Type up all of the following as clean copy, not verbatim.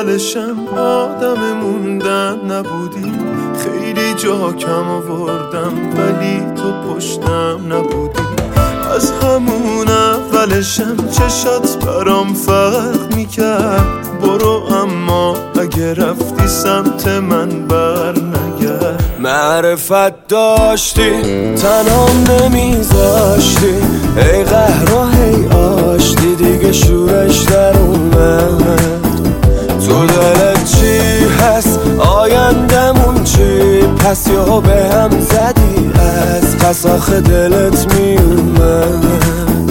اولشم آدم موندن نبودی، خیلی جا کم آوردم ولی تو پشتم نبودی. از همون اولشم چشات برام فرق میکرد، برو اما اگه رفتی سمت من بر نگرد. معرفت داشتی تنام نمیذاشتی، ای قهر و هی آشتی دیگه شورش در اومد. تو دلت چی هست آیندمون چی، پس یا به هم زدی از پس آخه دلت میومد.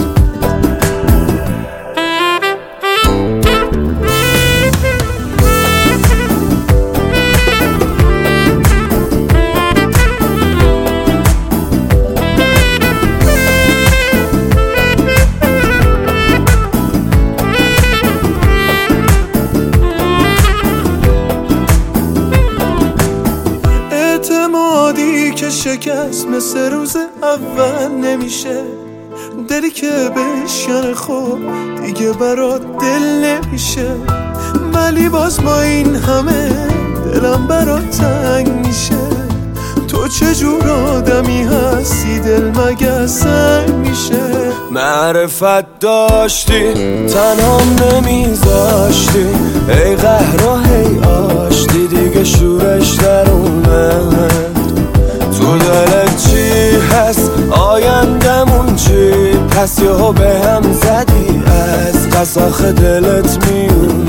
اعتمادی که شکست مثل روز اول نمیشه، دلی که بشکنه خب دیگه برات دل نمیشه. ولی باز با این همه دلم برات تنگ میشه. تو چجور آدمی هستی دل مگه سنگ میشه. معرفت داشتی تنهام نمیذاشتی، ای قهر و هی آشتی دیگه شورش در اومد. تو دلت چی هست آیندمون چی، پس یا به هم زدی از پس آخه دلت میومد.